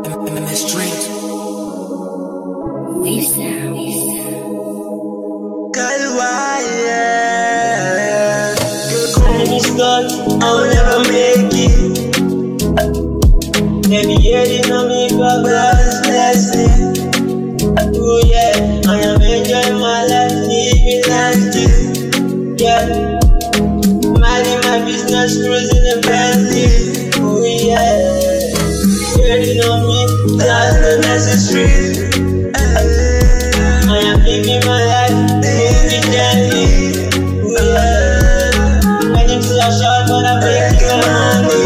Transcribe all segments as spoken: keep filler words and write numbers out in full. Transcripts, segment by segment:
Straight. We sound. Kalwaya. Good start, I'll never make it. Every year they know me for God's blessing. Oh yeah, I am enjoying my life, living like this. Yeah, minding my business, cruising the Bentley. Oh yeah, they know me, that's not necessary. I am living my life, moving gently. Oh yeah, many things are short, but I'm making money.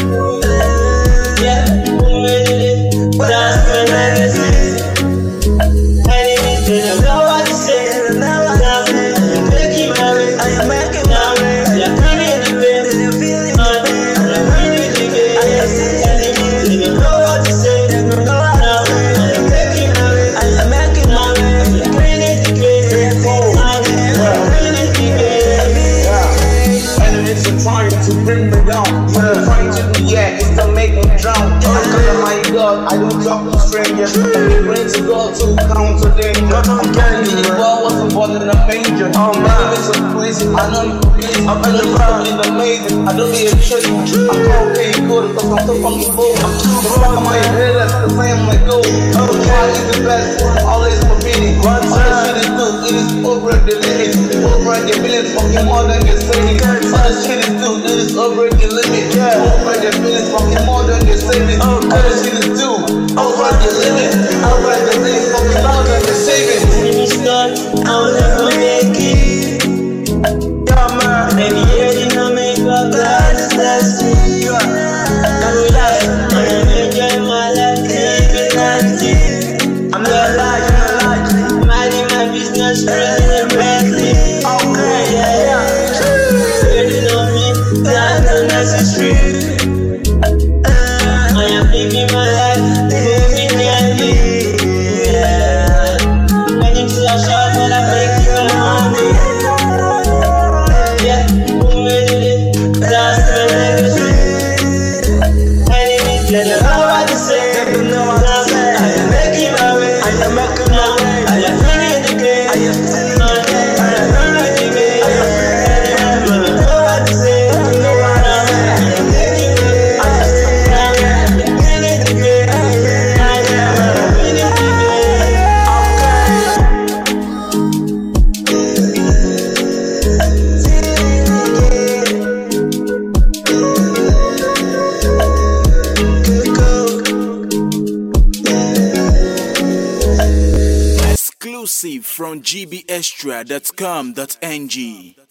Yeah, I'm making it, but I'm spending legacy. Enemies, they don't know what to say. Now I'm making my way. I am making my way. They're feeling the pain. They're feeling the pain. I'm feeling the pain. Enemies, they don't know what to say. They don't know what to say. I am making my way. I am making my way. They're feeling the pain. I'm feeling the pain. Enemies are trying to bring me down. What I'm trying to do, yeah, is to make me drown. Because of my God, I don't talk to strangers. I'm praying to God to counter danger. I'm telling you, the world wasn't born in a manger. Oh man, enemies are crazy. I know I'm crazy. I'm in the crowd, it's amazing. I don't be a trick. I'm okay, good, because I'm so fucking bold. I'm too far on my head, that's the same like gold. Oh, God is the best, always for me. All this shit is good, it is over the limit. Over the minute, fucking more than you're saying. All this shit is good, it is over the limit. Over the minute, fucking more than you're saying. All this shit is good, over the limit. Over the minute, fucking more than you're saving. Enemies start, I'll never make it. Yeah, man. Every year they know me for God's blessing. Oh yeah, I am enjoying my life, living like this. I'm not lying, I'm not lying. Minding my business, cruising the Bentley. Oh yeah, they know me, that's not necessary. I am living my life, moving gently. Yeah, many things are short, but I'm making money. Yeah, moving it, that's my legacy. Enemies, they don't know what to say. They don't know what to say. I am making my way. I am making my way. I am feeling the pain. I am feeling the pain. I am feeling the pain. I am feeling the pain. They don't know what to say. They don't know what to say. I am making my way. I am feeling the pain. I am feeling the pain. Exclusive from G B Extra dot com dot N G.